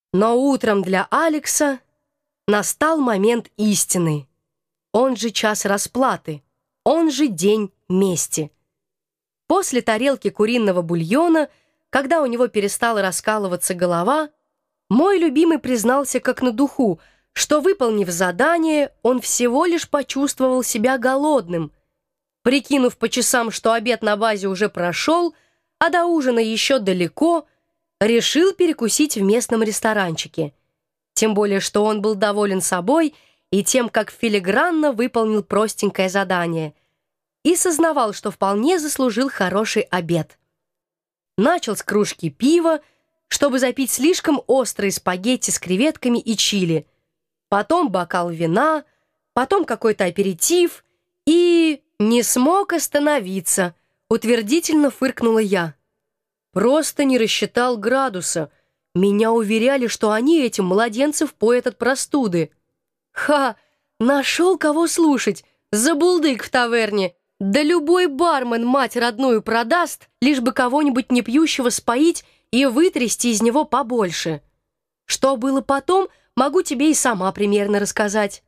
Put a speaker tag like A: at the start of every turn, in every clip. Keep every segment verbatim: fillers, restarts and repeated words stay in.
A: Но утром для Алекса настал момент истины. Он же час расплаты, он же день мести. После тарелки куриного бульона, когда у него перестала раскалываться голова, мой любимый признался как на духу, что, выполнив задание, он всего лишь почувствовал себя голодным. Прикинув по часам, что обед на базе уже прошел, а до ужина еще далеко, решил перекусить в местном ресторанчике. Тем более, что он был доволен собой и тем, как филигранно выполнил простенькое задание, и сознавал, что вполне заслужил хороший обед. Начал с кружки пива, чтобы запить слишком острые спагетти с креветками и чили, потом бокал вина, потом какой-то аперитив и... «Не смог остановиться», — утвердительно фыркнула я. «Просто не рассчитал градуса. Меня уверяли, что они этим младенцев поят от простуды». «Ха! Нашел кого слушать! Забулдык в таверне! Да любой бармен мать родную продаст, лишь бы кого-нибудь непьющего споить и вытрясти из него побольше. Что было потом, могу тебе и сама примерно рассказать».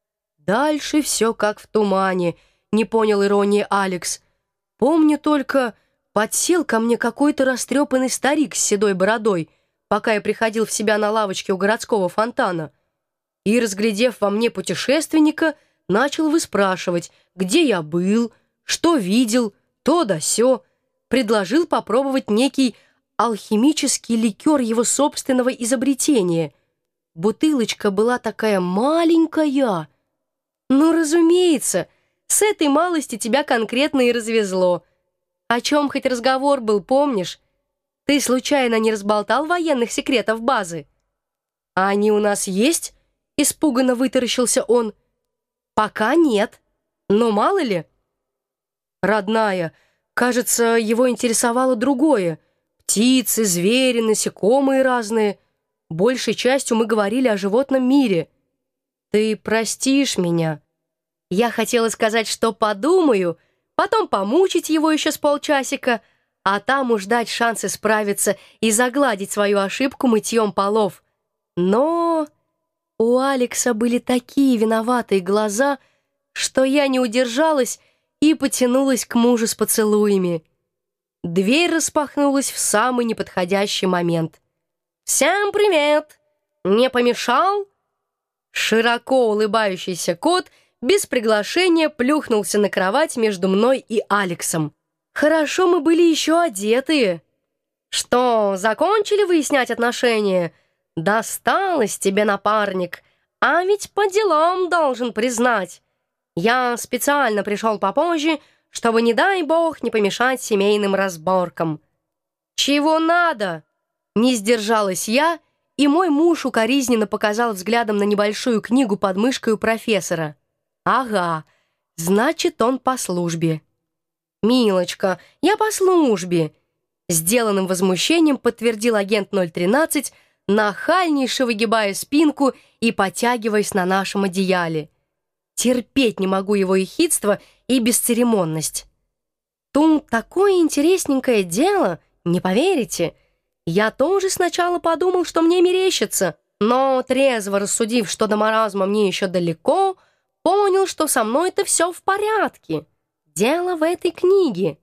A: Дальше все как в тумане. Не понял иронии Алекс. Помню только, подсел ко мне какой-то растрепанный старик с седой бородой, пока я приходил в себя на лавочке у городского фонтана. И, разглядев во мне путешественника, начал выспрашивать, где я был, что видел, то да сё. Предложил попробовать некий алхимический ликер его собственного изобретения. Бутылочка была такая маленькая. Ну, разумеется, с этой малости тебя конкретно и развезло. О чем хоть разговор был, помнишь? Ты случайно не разболтал военных секретов базы? А они у нас есть? Испуганно вытаращился он. Пока нет, но мало ли. Родная, кажется, его интересовало другое. Птицы, звери, насекомые разные. Большей частью мы говорили о животном мире. Ты простишь меня? Я хотела сказать, что подумаю, потом помучить его еще с полчасика, а там уж дать шанс исправиться и загладить свою ошибку мытьем полов. Но у Алекса были такие виноватые глаза, что я не удержалась и потянулась к мужу с поцелуями. Дверь распахнулась в самый неподходящий момент. «Всем привет! Не помешал?» Широко улыбающийся кот без приглашения плюхнулся на кровать между мной и Алексом. Хорошо мы были еще одетые. «Что, закончили выяснять отношения? Досталось тебе, напарник, а ведь по делам должен признать. Я специально пришел попозже, чтобы, не дай бог, не помешать семейным разборкам». «Чего надо?» Не сдержалась я, и мой муж укоризненно показал взглядом на небольшую книгу под мышкой у профессора. «Ага, значит, он по службе». «Милочка, я по службе», — сделанным возмущением подтвердил агент ноль тринадцать, нахальнейше выгибая спинку и потягиваясь на нашем одеяле. Терпеть не могу его ехидство и бесцеремонность. Тут такое интересненькое дело, не поверите. Я тоже сначала подумал, что мне мерещится, но, трезво рассудив, что до маразма мне еще далеко, понял, что со мной-то все в порядке. Дело в этой книге.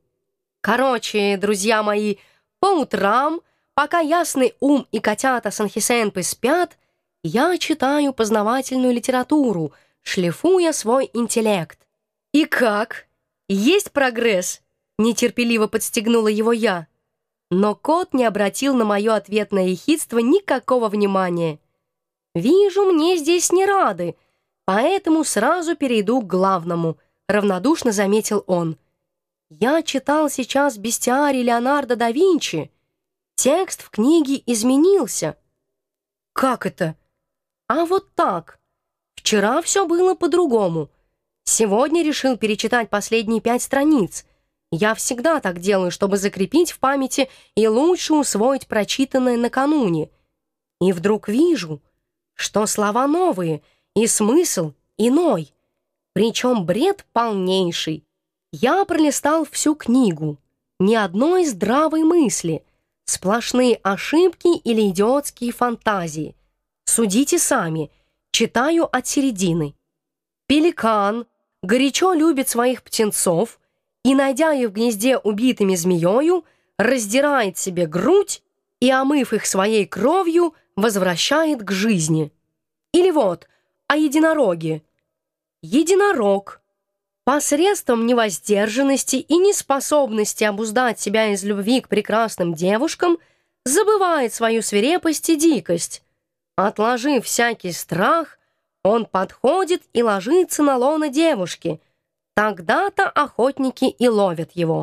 A: Короче, друзья мои, по утрам, пока ясный ум и котята Санхисенпы спят, я читаю познавательную литературу, шлифуя свой интеллект. «И как? Есть прогресс?» — нетерпеливо подстегнула его я. Но кот не обратил на мое ответное ехидство никакого внимания. «Вижу, мне здесь не рады, поэтому сразу перейду к главному», — равнодушно заметил он. «Я читал сейчас бестиарий Леонардо да Винчи. Текст в книге изменился». «Как это?» «А вот так. Вчера все было по-другому. Сегодня решил перечитать последние пять страниц. Я всегда так делаю, чтобы закрепить в памяти и лучше усвоить прочитанное накануне. И вдруг вижу, что слова новые и смысл иной, причем бред полнейший. Я пролистал всю книгу, ни одной здравой мысли, Сплошные ошибки или идиотские фантазии. Судите сами. Читаю от середины. Пеликан горячо любит своих птенцов и, найдя их в гнезде убитыми змеёю, раздирает себе грудь и, омыв их своей кровью, возвращает к жизни. Или вот, о единороге. Единорог посредством невоздержанности и неспособности обуздать себя из любви к прекрасным девушкам забывает свою свирепость и дикость. Отложив всякий страх, он подходит и ложится на лоно девушки. Тогда-то охотники и ловят его.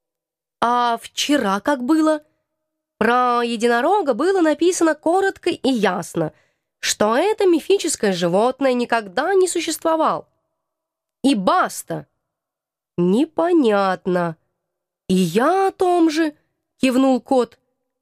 A: А вчера как было? Про единорога было написано коротко и ясно, что это мифическое животное никогда не существовало. И баста. Непонятно. И я о том же, кивнул кот.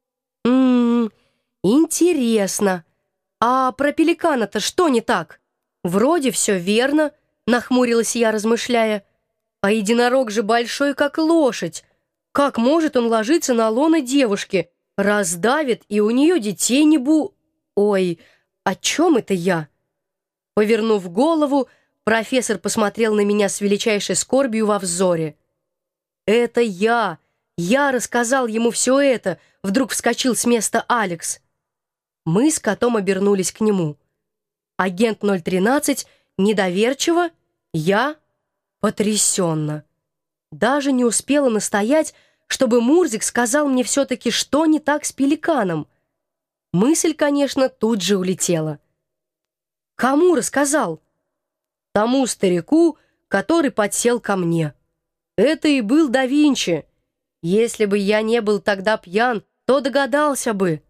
A: Ммм, интересно. А про пеликана-то что не так? Вроде все верно, нахмурилась я, размышляя. А единорог же большой, как лошадь. Как может он ложиться на лоно девушки? Раздавит, и у нее детей не бу... Ой, о чем это я? Повернув голову, профессор посмотрел на меня с величайшей скорбью во взоре. «Это я! Я рассказал ему все это!» Вдруг вскочил с места Алекс. Мы с котом обернулись к нему. Агент ноль тринадцать недоверчиво, я потрясенно. Даже не успела настоять, чтобы Мурзик сказал мне все-таки, что не так с пеликаном. Мысль, конечно, тут же улетела. «Кому рассказал?» «Тому старику, который подсел ко мне. Это и был да Винчи. Если бы я не был тогда пьян, то догадался бы.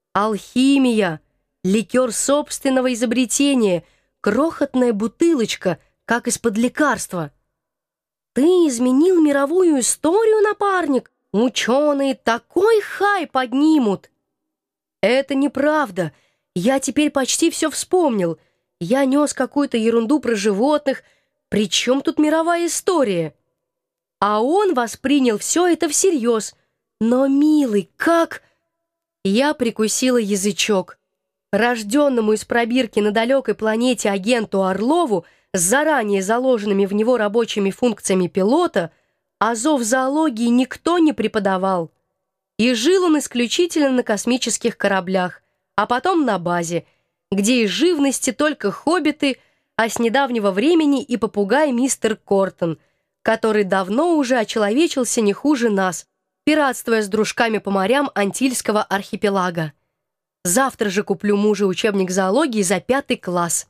A: Алхимия, ликер собственного изобретения, крохотная бутылочка, как из-под лекарства. Ты изменил мировую историю, напарник. Ученые такой хай поднимут!» «Это неправда. Я теперь почти все вспомнил. Я нес какую-то ерунду про животных. При чем тут мировая история?» А он воспринял все это всерьез. Но, милый, как... Я прикусила язычок. Рожденному из пробирки на далекой планете агенту Орлову с заранее заложенными в него рабочими функциями пилота азов зоологии никто не преподавал. И жил он исключительно на космических кораблях, а потом на базе, где из живности только хоббиты, а с недавнего времени и попугай мистер Кортон, который давно уже очеловечился не хуже нас, пиратствуя с дружками по морям Антильского архипелага. Завтра же куплю мужу учебник зоологии за пятый класс.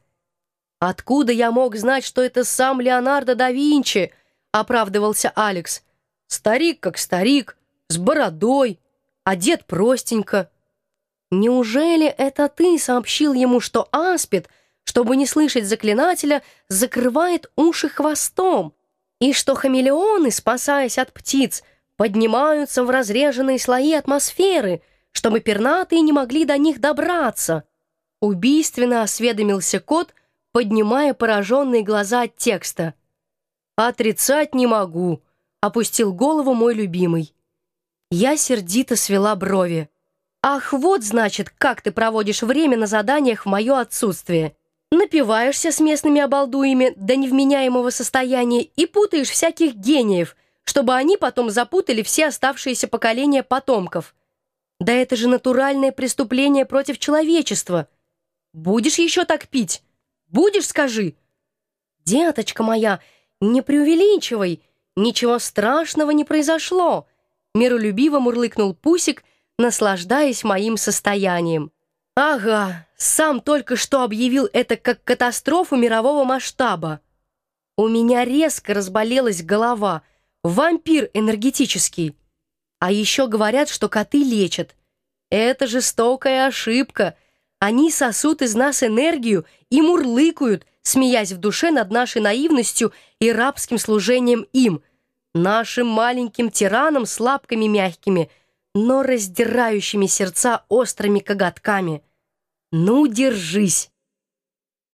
A: «Откуда я мог знать, что это сам Леонардо да Винчи?» — оправдывался Алекс. «Старик как старик, с бородой, одет простенько». «Неужели это ты сообщил ему, что аспид, чтобы не слышать заклинателя, закрывает уши хвостом, и что хамелеоны, спасаясь от птиц, поднимаются в разреженные слои атмосферы, чтобы пернатые не могли до них добраться?» Убийственно осведомился кот, поднимая пораженные глаза от текста. «Отрицать не могу», — опустил голову мой любимый. Я сердито свела брови. «Ах, вот, значит, как ты проводишь время на заданиях в мое отсутствие. Напиваешься с местными обалдуями до невменяемого состояния и путаешь всяких гениев, чтобы они потом запутали все оставшиеся поколения потомков. Да это же натуральное преступление против человечества. Будешь еще так пить? Будешь, скажи?» «Деточка моя, не преувеличивай, ничего страшного не произошло», миролюбиво мурлыкнул Пусик, наслаждаясь моим состоянием. «Ага, сам только что объявил это как катастрофу мирового масштаба. У меня резко разболелась голова, вампир энергетический. А еще говорят, что коты лечат. Это жестокая ошибка. Они сосут из нас энергию и мурлыкают, смеясь в душе над нашей наивностью и рабским служением им, нашим маленьким тиранам с лапками мягкими, но раздирающими сердца острыми коготками. Ну, держись!»